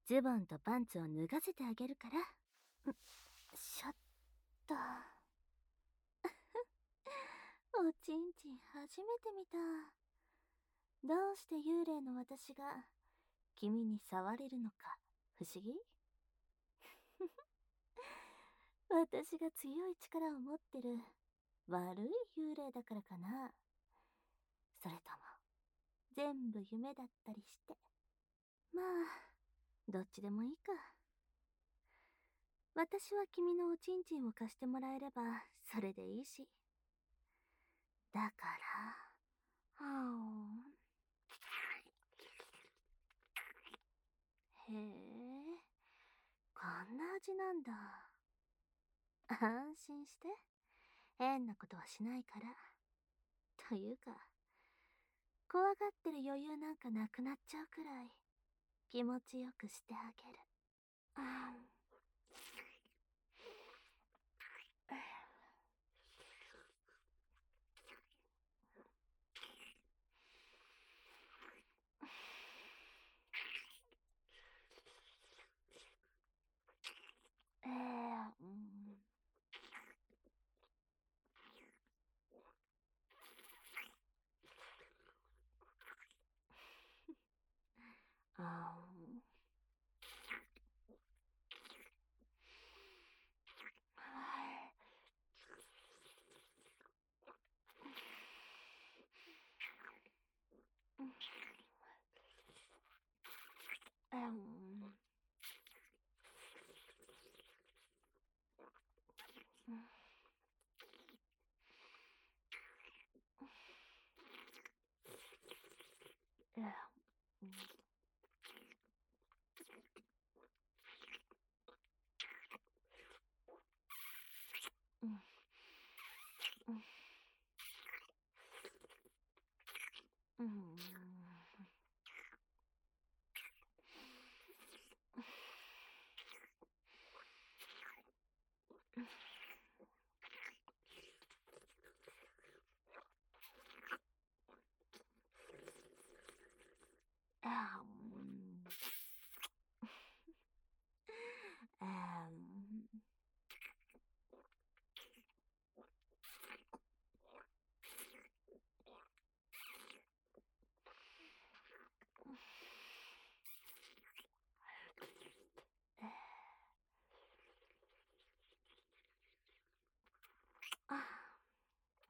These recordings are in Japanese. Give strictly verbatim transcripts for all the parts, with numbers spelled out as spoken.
ズボンとパンツを脱がせてあげるから。んちょっと。おちんちん初めて見た。どうして幽霊の私が君に触れるのか不思議？私が強い力を持ってる悪い幽霊だからかな。それとも全部夢だったりして。まあどっちでもいいか。私は君のおちんちんを貸してもらえればそれでいいし。だからはあ、へえ、こんな味なんだ。安心して、変なことはしないから。というか、怖がってる余裕なんかなくなっちゃうくらい気持ちよくしてあげる。あえー、うん、あーうん、うん、うん、うん、うん、あうん、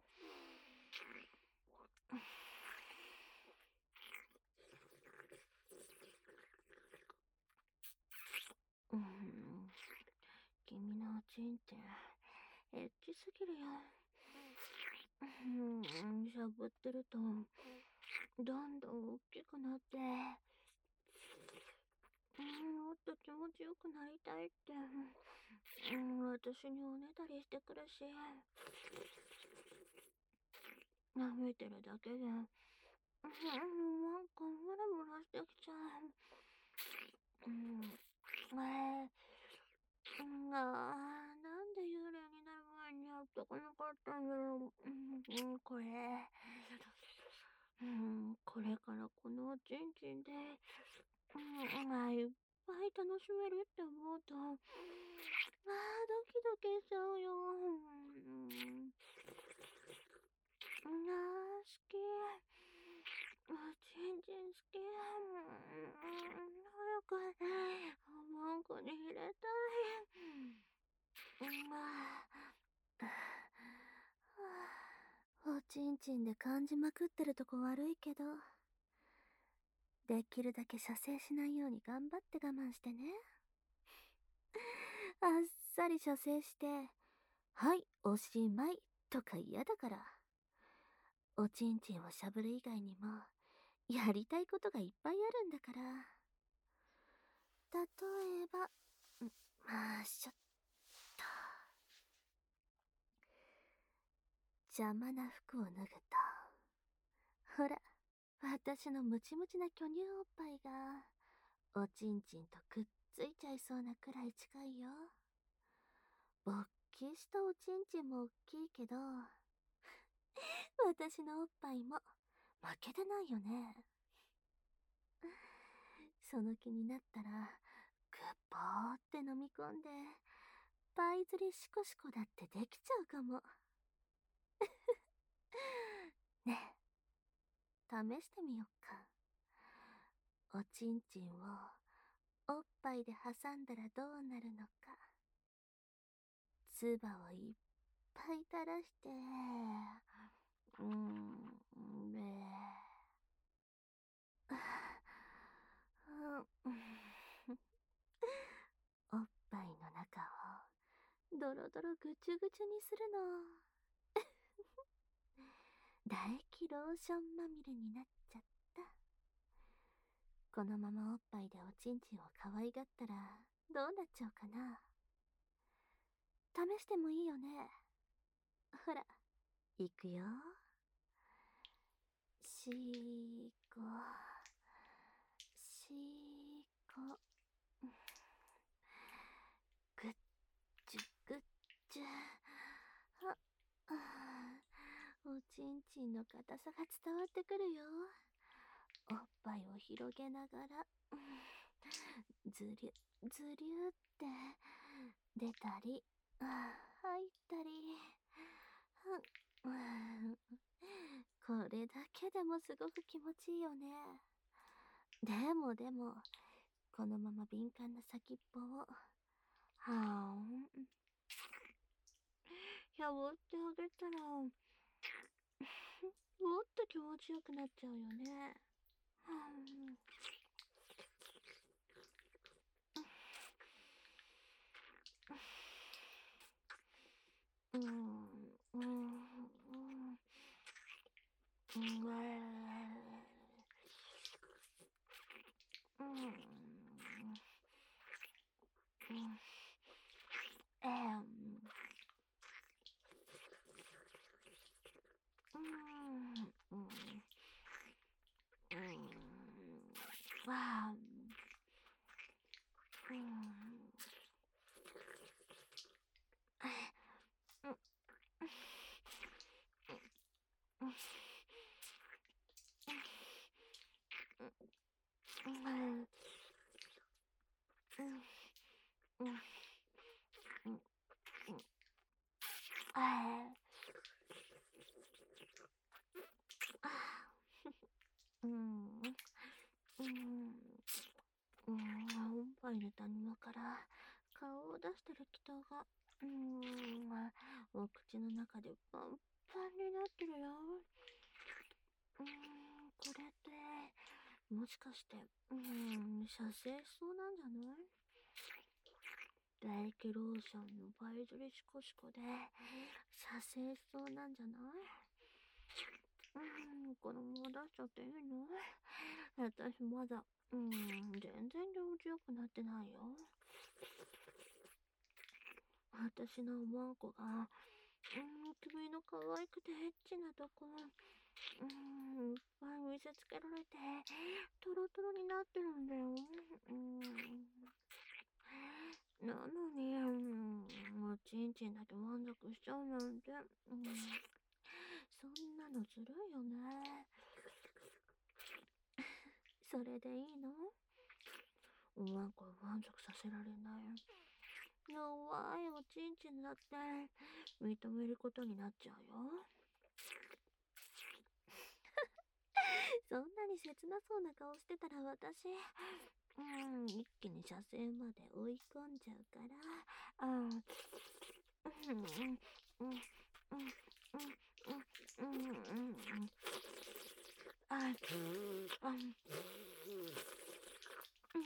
うん、君のおちんってエッチすぎるよ。うん、しゃぶってるとどんどん大きくなって、うん、もっと気持ちよくなりたいって、うん、私におねだりしてくるし、舐めてるだけで、うん、なんかムラムラしてきちゃう。うん、えー、うん、あー、なんで幽霊になる前にやってこなかったんだろう。うん、うん、これ、うん、これからこのおちんちんで、うん、まあ、いっぱい楽しめるって思うと、ああ、ドキドキしちゃうよ。うん、ああ、好き。おちんちん好き。うん、早く、文句に入れたい。うん、まあ、おちんちんで感じまくってるとこ悪いけど、できるだけ射精しないように頑張って我慢してね。あっさり射精して、はい、おしまいとか嫌だから。おちんちんをしゃぶる以外にも、やりたいことがいっぱいあるんだから。例えば、んまあ、しょっと。邪魔な服を脱ぐと、ほら、私のムチムチな巨乳おっぱいが、おちんちんとくっついちゃいそうなくらい近いよ。勃起したおちんちんも大きいけど、私のおっぱいも負けてないよね。 その気になったら、ぐっぽーって飲み込んで、パイ釣りシコシコだってできちゃうかも。ねえ、試してみよっか。おちんちんをおっぱいで挟んだらどうなるのか。唾をいっぱい垂らして、うーん、で、おっぱいの中をドロドロぐちゅぐちゅにするの。唾液ローションまみれになっちゃった。このままおっぱいでおちんちんを可愛がったらどうなっちゃうかな。試してもいいよね。ほら、いくよ。しーこ、しーこ、ぐっちゅぐっちゅ。は、あーおちんちんの硬さが伝わってくるよ。おっぱいを広げながら、ずりゅ、ずりゅって出たり、入ったり。これだけでもすごく気持ちいいよね。でもでも、このまま敏感な先っぽを、はーん、やぼってあげたら、もっと気持ちよくなっちゃうよね。はーん、うん、うん、うん、うん、うん、えん、うん、うん、うん、わー、うん、うん、うん、うん、うん、うん、ああ、うん、うん、うん、おっぱいの谷間から顔を出してる人が、うーん、お口の中でパンパンになってるよ。うーん、これって、もしかして、うーん、射精しそうなんじゃない？唾液ローションのバイズリシコシコで、射精しそうなんじゃない？うーん、このまま出しちゃっていいの？私まだ、うーん、全然気持ちよくなってないよ。私のおまんこが、うーん、君の可愛くてエッチなとこ、うーん、いっぱい見せつけられて、トロトロになってるんだよ。うーん。なのに、うん、おちんちんだけ満足しちゃうなんて、うん、そんなのずるいよね。それでいいの？おまんこを満足させられない。弱いおちんちんだって認めることになっちゃうよ。そんなに切なそうな顔してたら私、うん、一気に射精まで追い込んじゃうから、うん、うん、うん、うん、うん、うん、うん、うん、うん、あ、うん、うん、うん、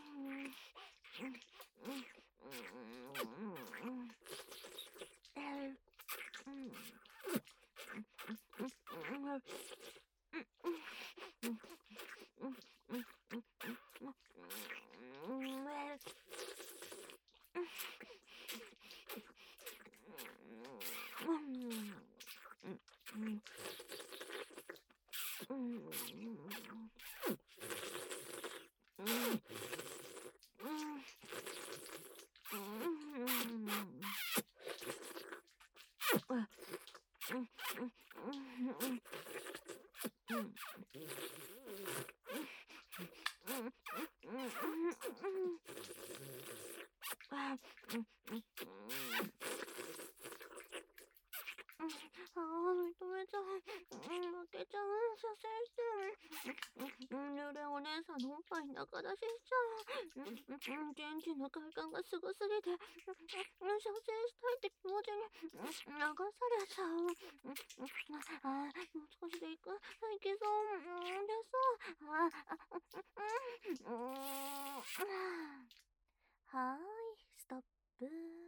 のおっぱい中出ししちゃう。うん、うん、現地の快感がすごすぎて、うん、射精したいって気持ちに、うん、流されちゃう。うん、あー、もう少しでいく、いけそう、うん、でそう。あ、あ、うん、うん、はーい、ストップ。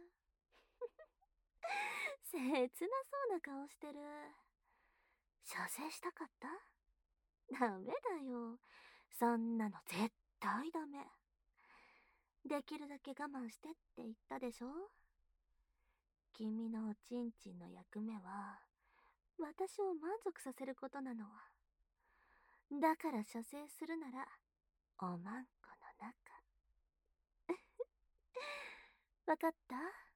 切なそうな顔してる。射精したかった？ダメだよ。そんなの絶対ダメ。できるだけ我慢してって言ったでしょ？君のおちんちんの役目は、私を満足させることなの。だから射精するなら、おまんこの中。わかった？